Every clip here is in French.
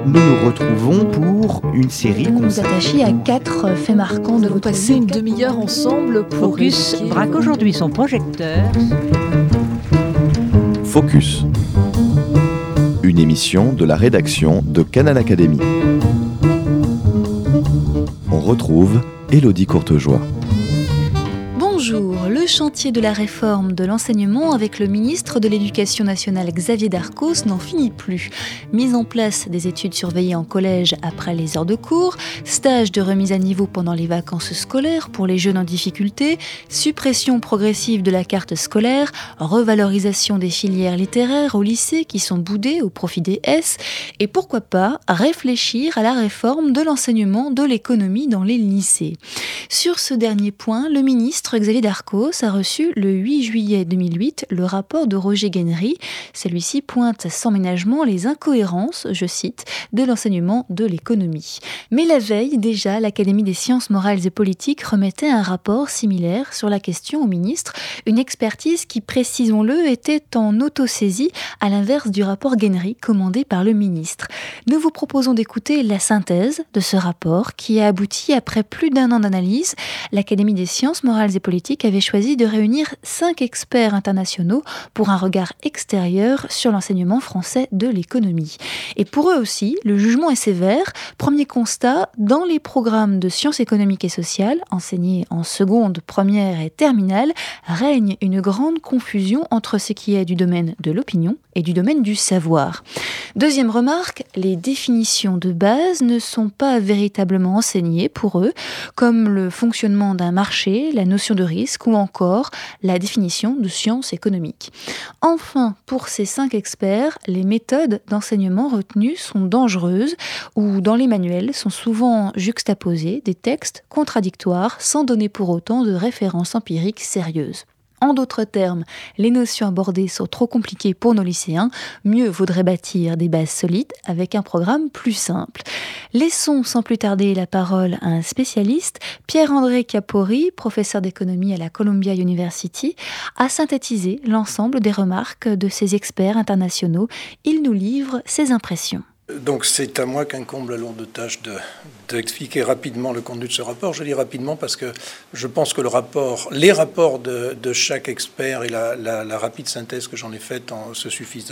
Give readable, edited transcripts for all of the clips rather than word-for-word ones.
Nous nous retrouvons pour une série Vous nous attachez à 4 faits marquants de votre vie. Passer une demi-heure ensemble pour Focus braque aujourd'hui son projecteur. Focus, une émission de la rédaction de Canal Académie. On retrouve Élodie Courtejoie. Bonjour, le chantier de la réforme de l'enseignement avec le ministre de l'Éducation nationale Xavier Darcos n'en finit plus. Mise en place des études surveillées en collège après les heures de cours, stage de remise à niveau pendant les vacances scolaires pour les jeunes en difficulté, suppression progressive de la carte scolaire, revalorisation des filières littéraires au lycée qui sont boudées au profit des S, et pourquoi pas réfléchir à la réforme de l'enseignement de l'économie dans les lycées. Sur ce dernier point, le ministre Xavier Darcos a reçu le 8 juillet 2008 le rapport de Roger Guenry. Celui-ci pointe sans ménagement les incohérences, je cite, de l'enseignement de l'économie. Mais la veille, déjà, l'Académie des sciences morales et politiques remettait un rapport similaire sur la question au ministre, une expertise qui, précisons-le, était en autosaisie, à l'inverse du rapport Guenry commandé par le ministre. Nous vous proposons d'écouter la synthèse de ce rapport qui a abouti après plus d'un an d'analyse. L'Académie des sciences morales et politiques avait choisi de réunir 5 experts internationaux pour un regard extérieur sur l'enseignement français de l'économie. Et pour eux aussi, le jugement est sévère. Premier constat, dans les programmes de sciences économiques et sociales, enseignés en seconde, première et terminale, règne une grande confusion entre ce qui est du domaine de l'opinion et du domaine du savoir. Deuxième remarque, les définitions de base ne sont pas véritablement enseignées pour eux, comme le fonctionnement d'un marché, la notion de risque ou encore la définition de sciences économiques. Enfin, pour ces 5 experts, les méthodes d'enseignement retenues sont dangereuses ou dans les manuels sont souvent juxtaposés des textes contradictoires sans donner pour autant de références empiriques sérieuses. En d'autres termes, les notions abordées sont trop compliquées pour nos lycéens, mieux vaudrait bâtir des bases solides avec un programme plus simple. Laissons sans plus tarder la parole à un spécialiste, Pierre-André Capori, professeur d'économie à la Columbia University, a synthétisé l'ensemble des remarques de ces experts internationaux. Il nous livre ses impressions. Donc c'est à moi qu'incombe la lourde tâche d'expliquer rapidement le contenu de ce rapport. Je dis rapidement parce que je pense que les rapports de chaque expert et la rapide synthèse que j'en ai faite se suffisent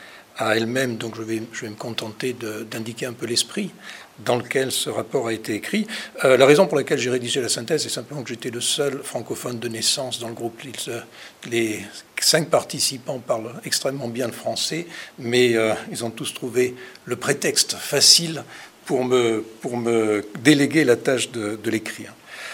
à elles-mêmes. Donc je vais me contenter d'indiquer un peu l'esprit dans lequel ce rapport a été écrit. La raison pour laquelle j'ai rédigé la synthèse, c'est simplement que j'étais le seul francophone de naissance dans le groupe. Les 5 participants parlent extrêmement bien le français, mais ils ont tous trouvé le prétexte facile pour me déléguer la tâche de l'écrire.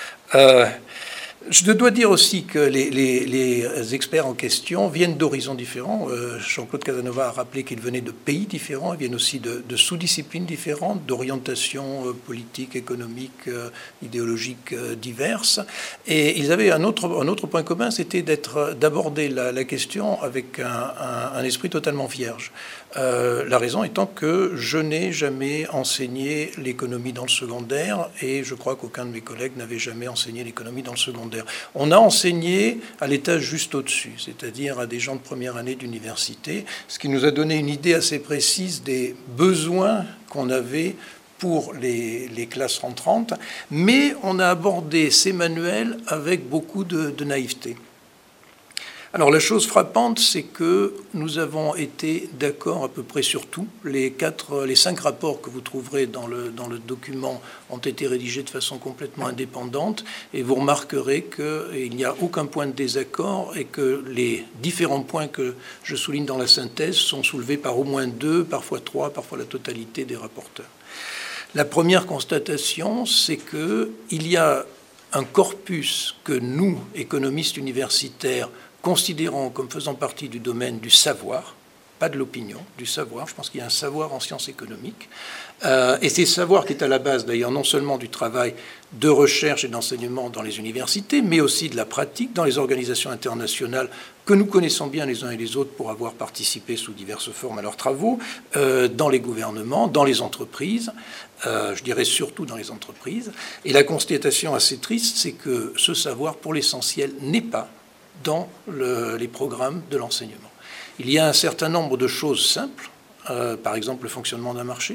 Je dois dire aussi que les experts en question viennent d'horizons différents. Jean-Claude Casanova a rappelé qu'ils venaient de pays différents, ils viennent aussi de sous-disciplines différentes, d'orientations politiques, économiques, idéologiques diverses. Et ils avaient un autre point commun, c'était d'aborder la question avec un esprit totalement vierge. La raison étant que je n'ai jamais enseigné l'économie dans le secondaire et je crois qu'aucun de mes collègues n'avait jamais enseigné l'économie dans le secondaire. On a enseigné à l'étage juste au-dessus, c'est-à-dire à des gens de première année d'université, ce qui nous a donné une idée assez précise des besoins qu'on avait pour les classes rentrantes, mais on a abordé ces manuels avec beaucoup de naïveté. Alors la chose frappante, c'est que nous avons été d'accord à peu près sur tout. Les 5 rapports que vous trouverez dans le document ont été rédigés de façon complètement indépendante et vous remarquerez qu'il n'y a aucun point de désaccord et que les différents points que je souligne dans la synthèse sont soulevés par au moins 2, parfois 3, parfois la totalité des rapporteurs. La première constatation, c'est qu'il y a un corpus que nous, économistes universitaires, considérant comme faisant partie du domaine du savoir, pas de l'opinion, du savoir. Je pense qu'il y a un savoir en sciences économiques. Et c'est ce savoir qui est à la base, d'ailleurs, non seulement du travail de recherche et d'enseignement dans les universités, mais aussi de la pratique dans les organisations internationales que nous connaissons bien les uns et les autres pour avoir participé sous diverses formes à leurs travaux, dans les gouvernements, dans les entreprises, je dirais surtout dans les entreprises. Et la constatation assez triste, c'est que ce savoir, pour l'essentiel, n'est pas dans les programmes de l'enseignement. Il y a un certain nombre de choses simples, par exemple le fonctionnement d'un marché,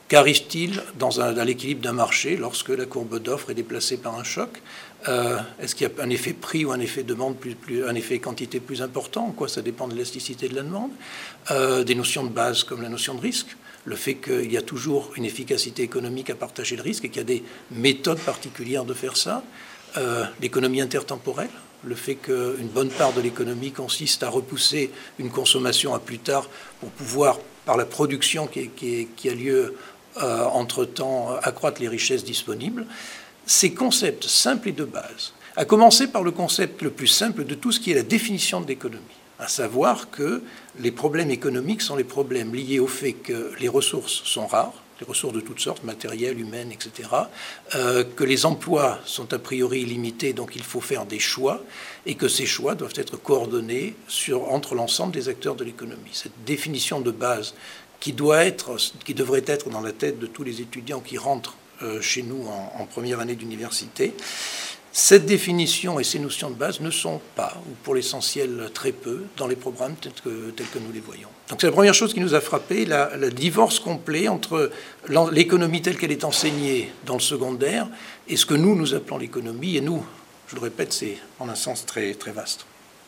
Qu'arrive-t-il dans l'équilibre d'un marché lorsque la courbe d'offre est déplacée par un choc? Est-ce qu'il y a un effet prix ou un effet demande, un effet quantité plus important? Quoi, ça dépend de l'élasticité de la demande. Des notions de base comme la notion de risque, le fait qu'il y a toujours une efficacité économique à partager le risque et qu'il y a des méthodes particulières de faire ça. L'économie intertemporelle, le fait qu'une bonne part de l'économie consiste à repousser une consommation à plus tard pour pouvoir, par la production qui a lieu entre-temps, accroître les richesses disponibles. Ces concepts simples et de base, à commencer par le concept le plus simple de tout ce qui est la définition de l'économie, à savoir que les problèmes économiques sont les problèmes liés au fait que les ressources sont rares, les ressources de toutes sortes, matérielles, humaines, etc., que les emplois sont a priori limités, donc il faut faire des choix, et que ces choix doivent être coordonnés entre l'ensemble des acteurs de l'économie. Cette définition de base qui devrait être dans la tête de tous les étudiants qui rentrent chez nous en première année d'université, cette définition et ces notions de base ne sont pas, ou pour l'essentiel très peu, dans les programmes tels que nous les voyons. Donc c'est la première chose qui nous a frappé, le divorce complet entre l'économie telle qu'elle est enseignée dans le secondaire et ce que nous appelons l'économie. Et nous, je le répète, c'est en un sens très, très vaste.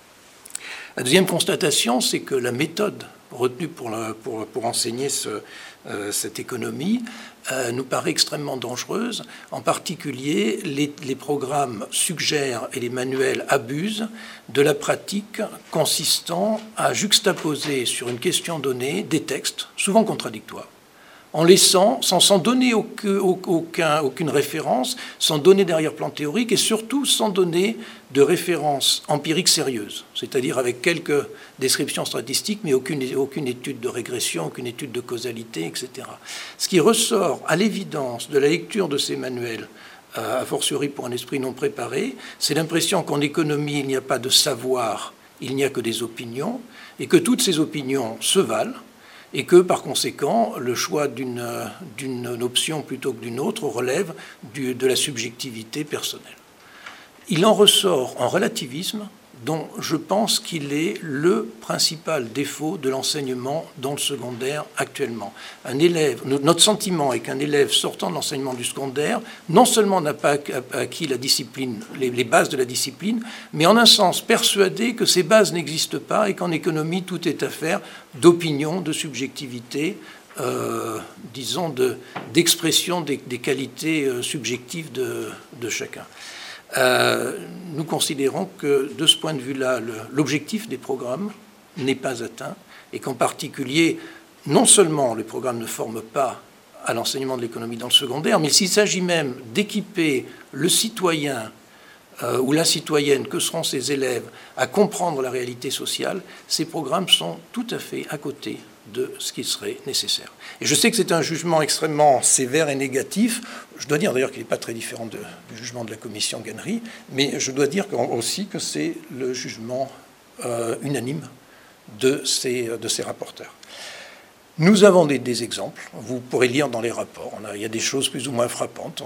La deuxième constatation, c'est que la méthode retenue pour enseigner cette économie nous paraît extrêmement dangereuse. En particulier, les programmes suggèrent et les manuels abusent de la pratique consistant à juxtaposer sur une question donnée des textes, souvent contradictoires, en laissant, sans donner aucune référence, sans donner d'arrière-plan théorique et surtout sans donner de référence empirique sérieuse, c'est-à-dire avec quelques descriptions statistiques, mais aucune étude de régression, aucune étude de causalité, etc. Ce qui ressort à l'évidence de la lecture de ces manuels, a fortiori pour un esprit non préparé, c'est l'impression qu'en économie, il n'y a pas de savoir, il n'y a que des opinions, et que toutes ces opinions se valent, et que, par conséquent, le choix d'une option plutôt que d'une autre relève de la subjectivité personnelle. Il en ressort un relativisme dont je pense qu'il est le principal défaut de l'enseignement dans le secondaire actuellement. Notre sentiment est qu'un élève sortant de l'enseignement du secondaire, non seulement n'a pas acquis la discipline, les bases de la discipline, mais en un sens persuadé que ces bases n'existent pas et qu'en économie, tout est affaire d'opinion, de subjectivité, disons d'expression des qualités subjectives de chacun. Nous considérons que, de ce point de vue-là, l'objectif des programmes n'est pas atteint et qu'en particulier, non seulement les programmes ne forment pas à l'enseignement de l'économie dans le secondaire, mais s'il s'agit même d'équiper le citoyen ou la citoyenne, que seront ces élèves, à comprendre la réalité sociale, ces programmes sont tout à fait à côté de ce qui serait nécessaire. Et je sais que c'est un jugement extrêmement sévère et négatif. Je dois dire d'ailleurs qu'il n'est pas très différent du jugement de la commission Gannery, mais je dois dire aussi que c'est le jugement unanime de ces rapporteurs. Nous avons des exemples. Vous pourrez lire dans les rapports. Il y a des choses plus ou moins frappantes.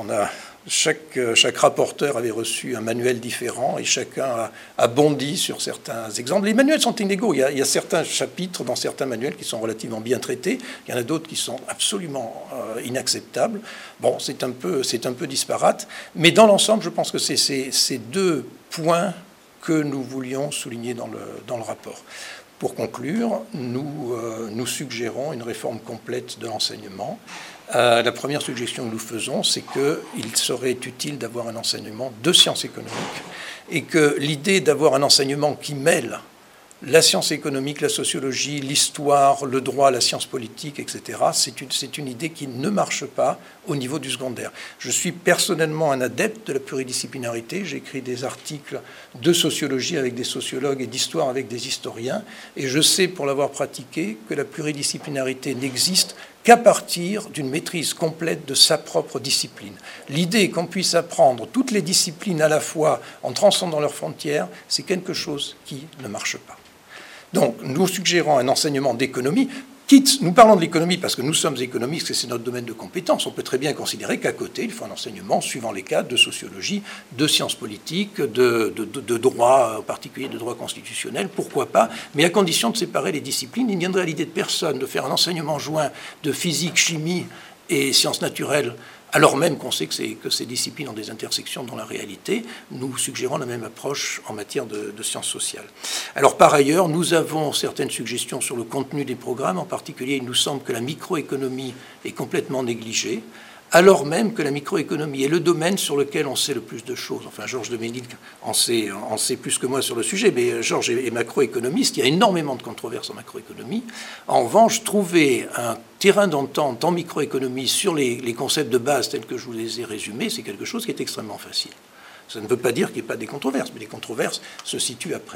Chaque rapporteur avait reçu un manuel différent et chacun a bondi sur certains exemples. Les manuels sont inégaux. Il y a certains chapitres dans certains manuels qui sont relativement bien traités. Il y en a d'autres qui sont absolument inacceptables. Bon, c'est un peu disparate. Mais dans l'ensemble, je pense que c'est ces deux points que nous voulions souligner dans le rapport. Pour conclure, nous suggérons une réforme complète de l'enseignement. La première suggestion que nous faisons, c'est qu'il serait utile d'avoir un enseignement de sciences économiques et que l'idée d'avoir un enseignement qui mêle la science économique, la sociologie, l'histoire, le droit, la science politique, etc., c'est une idée qui ne marche pas au niveau du secondaire. Je suis personnellement un adepte de la pluridisciplinarité. J'ai écrit des articles de sociologie avec des sociologues et d'histoire avec des historiens. Et je sais, pour l'avoir pratiqué, que la pluridisciplinarité n'existe qu'à partir d'une maîtrise complète de sa propre discipline. L'idée qu'on puisse apprendre toutes les disciplines à la fois en transcendant leurs frontières, c'est quelque chose qui ne marche pas. Donc, nous suggérons un enseignement d'économie. Nous parlons de l'économie parce que nous sommes économistes et c'est notre domaine de compétence. On peut très bien considérer qu'à côté, il faut un enseignement, suivant les cas, de sociologie, de sciences politiques, de droit, en particulier de droit constitutionnel, pourquoi pas, mais à condition de séparer les disciplines. Il ne viendrait à l'idée de personne de faire un enseignement joint de physique, chimie et sciences naturelles, alors même qu'on sait que ces disciplines ont des intersections dans la réalité, nous suggérons la même approche en matière de sciences sociales. Alors par ailleurs, nous avons certaines suggestions sur le contenu des programmes. En particulier, il nous semble que la microéconomie est complètement négligée, alors même que la microéconomie est le domaine sur lequel on sait le plus de choses. Enfin, Georges Deménil en sait plus que moi sur le sujet, mais Georges est macroéconomiste, il y a énormément de controverses en macroéconomie. En revanche, trouver un terrain d'entente en microéconomie sur les concepts de base tels que je vous les ai résumés, c'est quelque chose qui est extrêmement facile. Ça ne veut pas dire qu'il n'y ait pas des controverses, mais les controverses se situent après.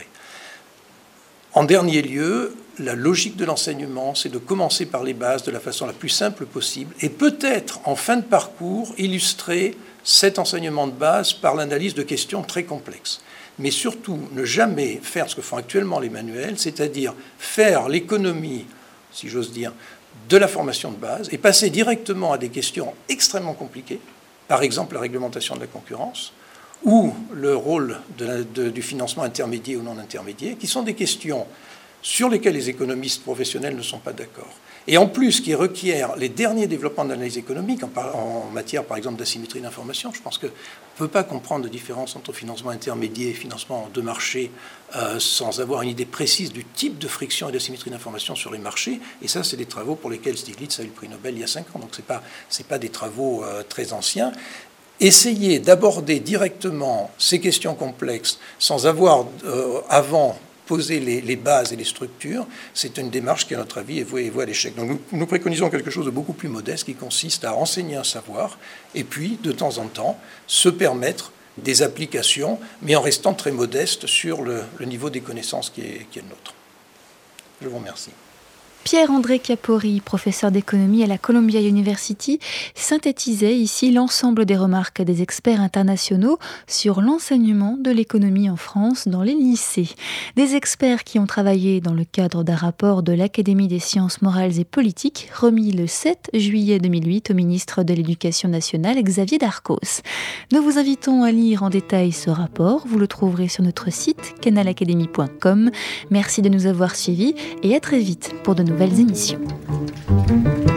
En dernier lieu, la logique de l'enseignement, c'est de commencer par les bases de la façon la plus simple possible et peut-être, en fin de parcours, illustrer cet enseignement de base par l'analyse de questions très complexes. Mais surtout, ne jamais faire ce que font actuellement les manuels, c'est-à-dire faire l'économie, si j'ose dire, de la formation de base et passer directement à des questions extrêmement compliquées, par exemple la réglementation de la concurrence, ou le rôle du financement intermédiaire ou non intermédiaire, qui sont des questions sur lesquelles les économistes professionnels ne sont pas d'accord. Et en plus, qui requièrent les derniers développements de l'analyse économique en matière, par exemple, d'asymétrie d'information. Je pense qu'on ne peut pas comprendre de différence entre financement intermédiaire et financement de marché sans avoir une idée précise du type de friction et d'asymétrie d'information sur les marchés. Et ça, c'est des travaux pour lesquels Stiglitz a eu le prix Nobel il y a 5 ans. Donc, ce n'est pas des travaux très anciens. Essayer d'aborder directement ces questions complexes sans avoir avant posé les bases et les structures, c'est une démarche qui, à notre avis, est vouée à l'échec. Donc nous préconisons quelque chose de beaucoup plus modeste qui consiste à enseigner un savoir et puis, de temps en temps, se permettre des applications, mais en restant très modeste sur le niveau des connaissances qui est le nôtre. Je vous remercie. Pierre-André Capori, professeur d'économie à la Columbia University, synthétisait ici l'ensemble des remarques des experts internationaux sur l'enseignement de l'économie en France dans les lycées. Des experts qui ont travaillé dans le cadre d'un rapport de l'Académie des sciences morales et politiques remis le 7 juillet 2008 au ministre de l'Éducation nationale Xavier Darcos. Nous vous invitons à lire en détail ce rapport. Vous le trouverez sur notre site canalacademy.com. Merci de nous avoir suivis et à très vite pour de nouvelles émissions.